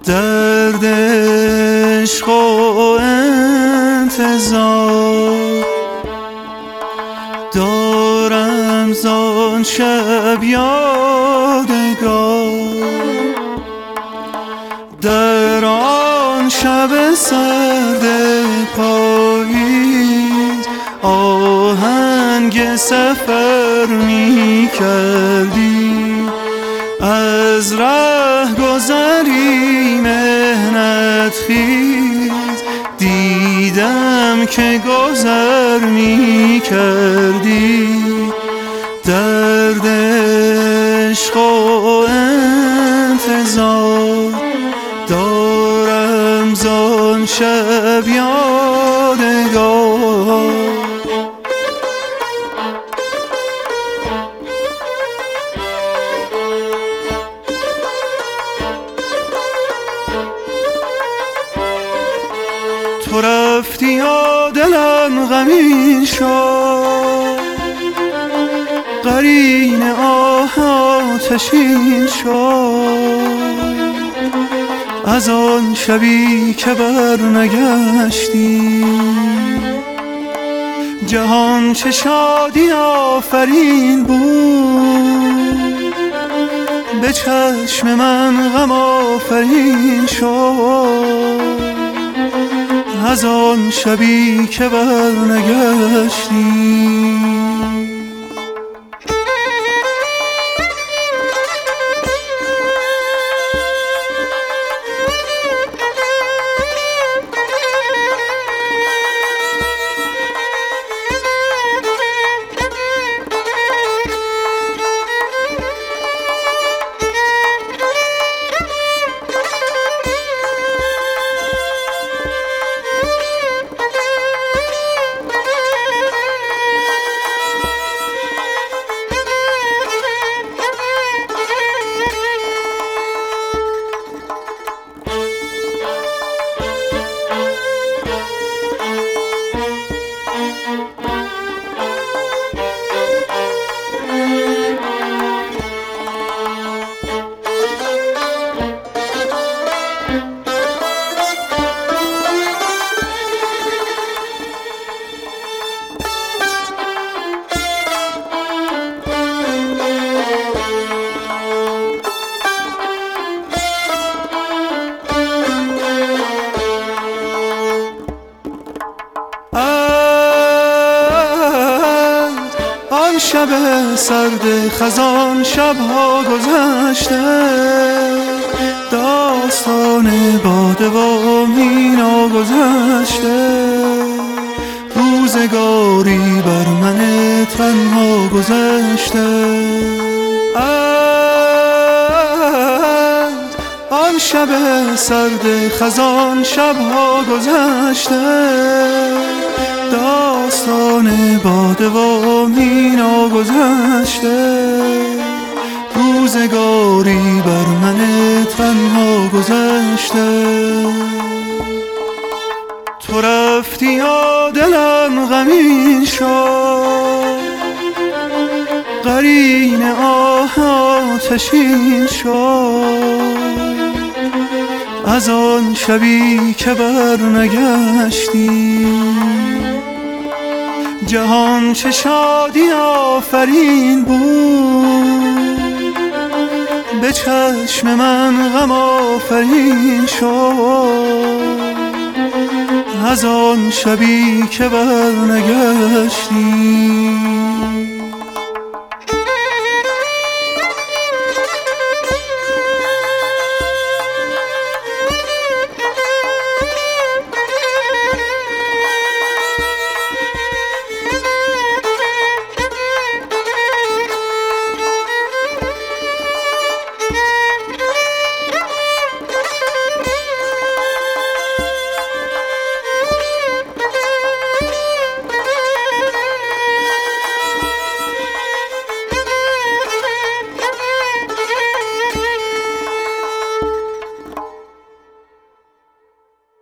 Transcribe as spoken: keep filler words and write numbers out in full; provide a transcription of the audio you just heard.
درد عشق و انتظار دارم زان شب یادگار. در آن شب سرد پاییز آهنگ سفر می کردی، از ره گذری مهنت خیز دیدم که گذر می کردی. درد عشق و انتظار دارم زان شب یادگار. تو رفتی و دلم غمین شد، قرین آه آتشین شد. از آن شبی که بر نگشتی جهان چه شادی آفرین بود، به چشم من غم آفرین شد. از آن شبی که بر نگشتی شب سرد خزان شبها گذشته، داستان باده و مینا گذشته. روزگاری بر من تنها گذشته، از آن شب سرد خزان شبها گذشته. داستان باده و مینا گذشته، روزگاری بر من تنها گذشته. تو رفتی و دلم غمین شد، قرین آه آتشین شد. از آن شبی که بر نگشتی جهان چه شادی آفرین بود، به چشم من غم آفرین شد. از آن شبی که بر نگشتی